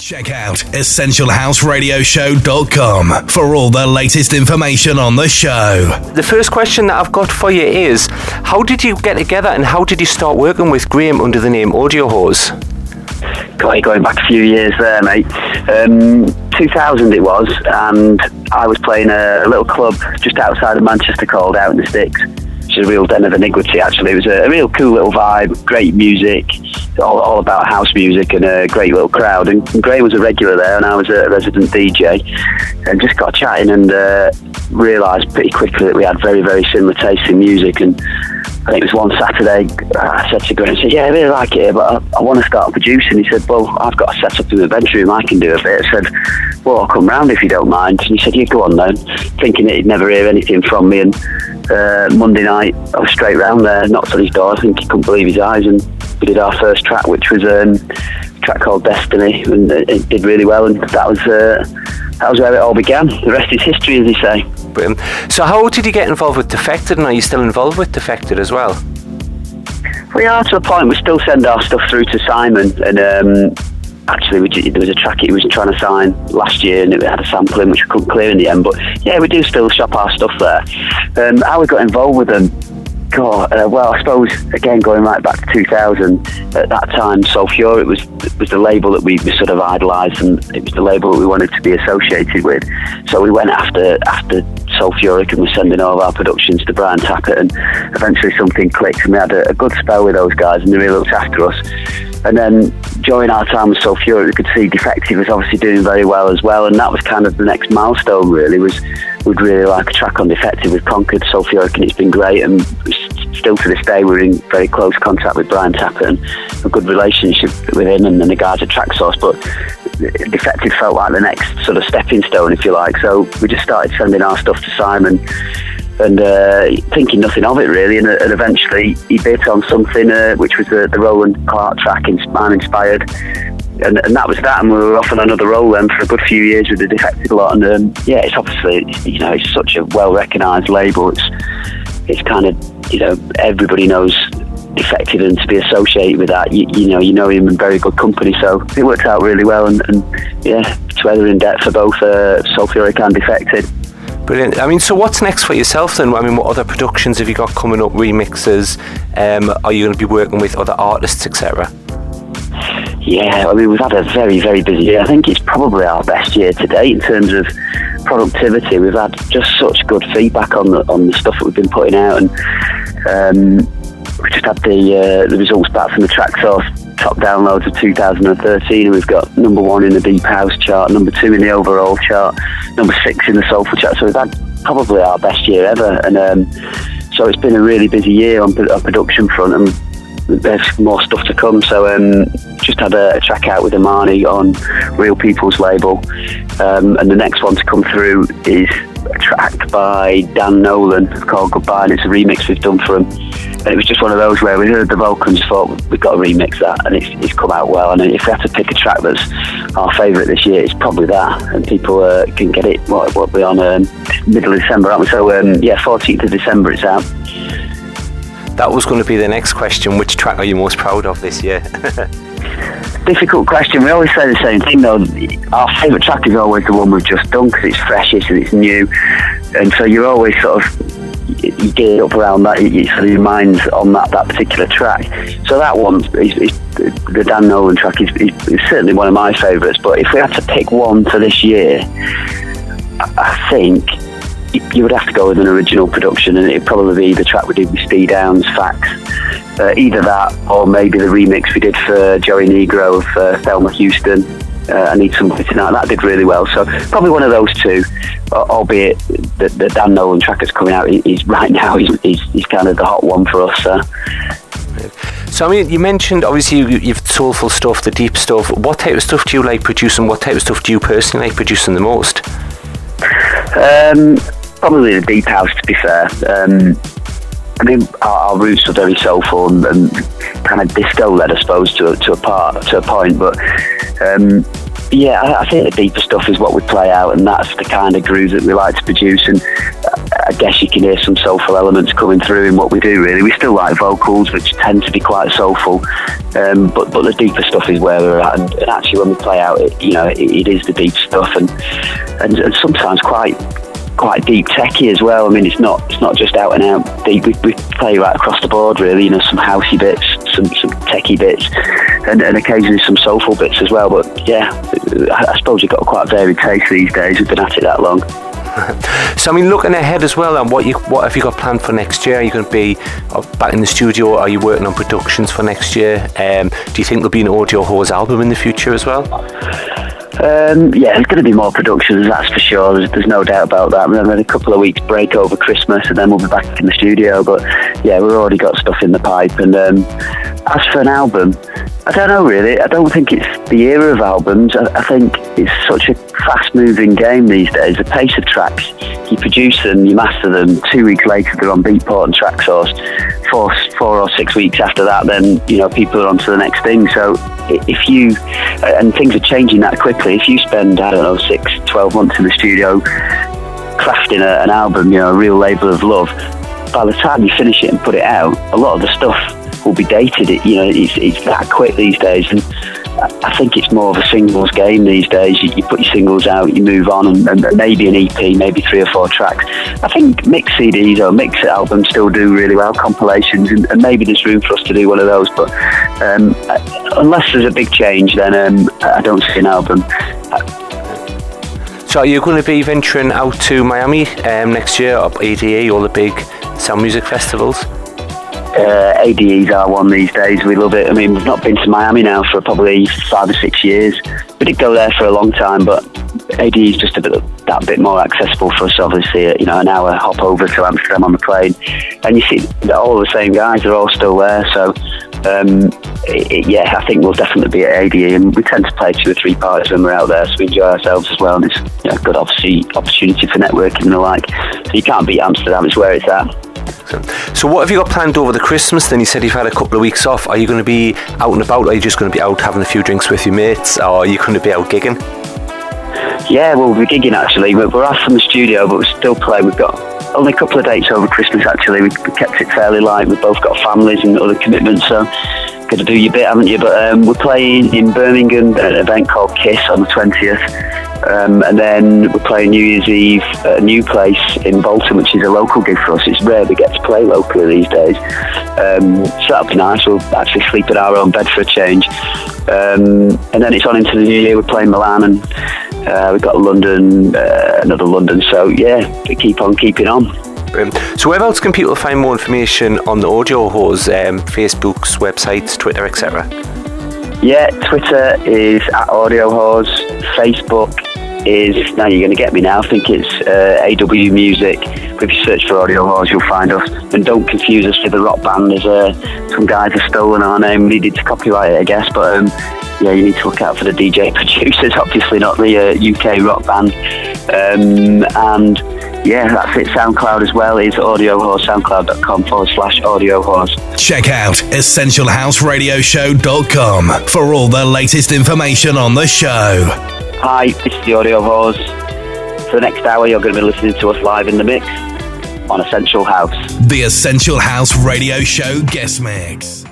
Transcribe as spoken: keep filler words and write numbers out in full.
Check out essential house radio show dot com for all the latest information on the show. The first question that I've got for you is, how did you get together and how did you start working with Graham under the name Audio Hose? Got going back a few years there, mate. Um, two thousand it was, and I was playing a, a little club just outside of Manchester called Out in the Sticks, which is a real den of iniquity, actually. It was a, a real cool little vibe, great music, all, all about house music, and a great little crowd. And, and Gray was a regular there, and I was a resident D J, and just got chatting and uh, realised pretty quickly that we had very, very similar tastes in music. And I think it was one Saturday, I said to Gray, I said, yeah, I really like it here, but I, I want to start producing. He said, well, I've got a set up in the bedroom, I can do a bit. I said, well, I'll come round if you don't mind. And he said, yeah, go on then, thinking that he'd never hear anything from me. And uh, Monday night, I was straight round there, knocked on his door. I think he couldn't believe his eyes, and we did our first track, which was um, a track called Destiny, and it did really well, and that was uh, that was where it all began. The rest is history, as they say. Brilliant. So how did you get involved with Defected, and are you still involved with Defected as well? We are, to a point. We still send our stuff through to Simon, and um, actually we, there was a track he was trying to sign last year, and it had a sample in which we couldn't clear in the end, but yeah, we do still shop our stuff there. Um, how we got involved with them, God, uh, well, I suppose, again, going right back to two thousand, at that time, Sulfuric was was the label that we, we sort of idolised, and it was the label that we wanted to be associated with. So we went after after Sulfuric and were sending all of our productions to Brian Tappert, and eventually something clicked, and we had a, a good spell with those guys, and they really looked after us. And then during our time with Sulfuric, we could see Defected was obviously doing very well as well, and that was kind of the next milestone, really, was we'd really like a track on Defected. We've conquered Sulfuric, and it's been great, and still to this day we're in very close contact with Brian Tappert and a good relationship with him and, and the guys at Traxsource, but Defected felt like the next sort of stepping stone, if you like, so we just started sending our stuff to Simon and uh, thinking nothing of it, really, and, and eventually he bit on something uh, which was the, the Roland Clark track, I'm Inspired, and, and that was that, and we were off on another roll then for a good few years with the Defected lot, and um, yeah, it's obviously, you know, it's such a well recognised label, it's it's kind of, you know, everybody knows Defected, and to be associated with that, you, you know, you know him in very good company, so it worked out really well, and, and yeah, it's weather in depth for both uh, Sulfuric and Defected. Brilliant. I mean, so what's next for yourself then? I mean, what other productions have you got coming up, remixes? Um, are you going to be working with other artists, et cetera? Yeah, I mean, we've had a very, very busy year. I think it's probably our best year to date in terms of productivity. We've had just such good feedback on the on the stuff that we've been putting out, and um, we just had the uh, the results back from the Traxsource top downloads of two thousand thirteen, and we've got number one in the Deep House chart, number two in the overall chart, number six in the Soulful chart. So we've had probably our best year ever, and um, so it's been a really busy year on a production front, and there's more stuff to come. So um, just had a, a track out with Imani on Real People's label, um, and the next one to come through is a track by Dan Nolan called Goodbye, and it's a remix we've done for him. And it was just one of those where we heard the vocals and thought we've got to remix that, and it's, it's come out well. And if we had to pick a track that's our favourite this year, it's probably that, and people uh, can get it, what, what we're on um, middle of December, aren't we? So um, yeah, fourteenth of December it's out. That was going to be the next question. Which track are you most proud of this year? Difficult question. We always say the same thing though. Our favourite track is always the one we've just done because it's freshest and it's new, and so you're always sort of, you get up around that, you, sort of your mind's on that, that particular track. So that one, is, is, the Dan Nolan track, is, is, is certainly one of my favourites. But if we had to pick one for this year, I, I think you would have to go with an original production, and it'd probably be the track we did with Steve Downs, Facts. Uh, either that, or maybe the remix we did for Joey Negro of uh, Thelma Houston. Uh, I Need Somebody Tonight. That did really well. So probably one of those two, albeit the, the Dan Nolan track that's coming out is right now is he's, he's kind of the hot one for us. So. so I mean, you mentioned obviously you, you've soulful stuff, the deep stuff. What type of stuff do you like producing? What type of stuff do you personally like producing the most? Um, probably the deep house, to be fair. Um, I mean, our, our roots are very soulful and, and kind of disco-led, I suppose, to a, to a part, to a point. But um, yeah, I, I think the deeper stuff is what we play out, and that's the kind of grooves that we like to produce. And I guess you can hear some soulful elements coming through in what we do. Really, we still like vocals, which tend to be quite soulful, um, but but the deeper stuff is where we're at. And, and actually, when we play out, it, you know, it, it is the deep stuff, and and, and sometimes quite. quite deep techie as well. I mean, it's not it's not just out and out deep. We, we play right across the board, really. You know, some housey bits, some some techie bits, and, and occasionally some soulful bits as well. But yeah, I, I suppose we've got quite a varied taste these days. We've been at it that long. So I mean, looking ahead as well, and what you what have you got planned for next year? Are you going to be back in the studio? Are you working on productions for next year? Um, do you think there'll be an Audio Whores album in the future as well? Um, yeah, there's going to be more productions, that's for sure. There's, there's no doubt about that. We've had a couple of weeks break over Christmas, and then we'll be back in the studio. But yeah, we've already got stuff in the pipe. And um, as for an album, I don't know really. I don't think it's the era of albums. I, I think it's such a fast-moving game these days. The pace of tracks, you produce them, you master them. Two weeks later, they're on Beatport and Traxsource. Four, four or six weeks after that, then you know people are on to the next thing. So if you and things are changing that quickly. If you spend I don't know six, twelve months in the studio crafting a, an album, you know, a real labour of love, by the time you finish it and put it out, a lot of the stuff will be dated. It, you know, it's it's that quick these days, and I think it's more of a singles game these days. You, you put your singles out, you move on, and, and maybe an E P, maybe three or four tracks. I think mix C Ds or mix albums still do really well, compilations, and, and maybe there's room for us to do one of those. But um, unless there's a big change, then um, I don't see an album. So are you going to be venturing out to Miami um, next year, or A D E, all the big sound music festivals? Uh, A D E's are one these days. We love it. I mean, we've not been to Miami now for probably five or six years. We did go there for a long time, but A D E's just a bit that bit more accessible for us. Obviously, you know, an hour hop over to Amsterdam on the plane, and you see all the same guys. They're all still there. So, um, it, it, yeah, I think we'll definitely be at A D E, and we tend to play two or three parties when we're out there, so we enjoy ourselves as well. And it's you know, good, obviously, opportunity for networking and the like. So you can't beat Amsterdam. It's where it's at. So what have you got planned over the Christmas? Then you said you've had a couple of weeks off. Are you going to be out and about? Are you just going to be out having a few drinks with your mates, or are you going to be out gigging? Yeah, well, we're gigging actually. We're, we're off from the studio, but we're still playing. We've got only a couple of dates over Christmas actually. We, we kept it fairly light. We've both got families and other commitments, so got to do your bit, haven't you? But um, we're playing in Birmingham at an event called Kiss on the twentieth. Um, and then we're playing New Year's Eve at a new place in Bolton, which is a local gig for us. It's rare we get to play locally these days. Um, so that'll be nice. We'll actually sleep in our own bed for a change. Um, and then it's on into the new year. We're playing Milan, and uh, we've got London, uh, another London. So yeah, we keep on keeping on. Um, so where else can people find more information on the Audio Whores? Um, Facebook's, websites, Twitter, et cetera? Yeah, Twitter is at Audio Whores. Facebook is, now you're going to get me now, I think it's uh, A W Music. If you search for Audio Whores, you'll find us. And don't confuse us with a rock band. There's uh, some guys have stolen our name. We needed to copyright it, I guess. But um, yeah, you need to look out for the D J producers, obviously not the uh, U K rock band. Um, and yeah, that's it. SoundCloud as well is Audio Whores, soundcloud.com forward slash Audio Whores. Check out essential house radio show dot com for all the latest information on the show. Hi, this is the Audio Whores. For the next hour, you're going to be listening to us live in the mix on Essential House. The Essential House Radio Show guest mix.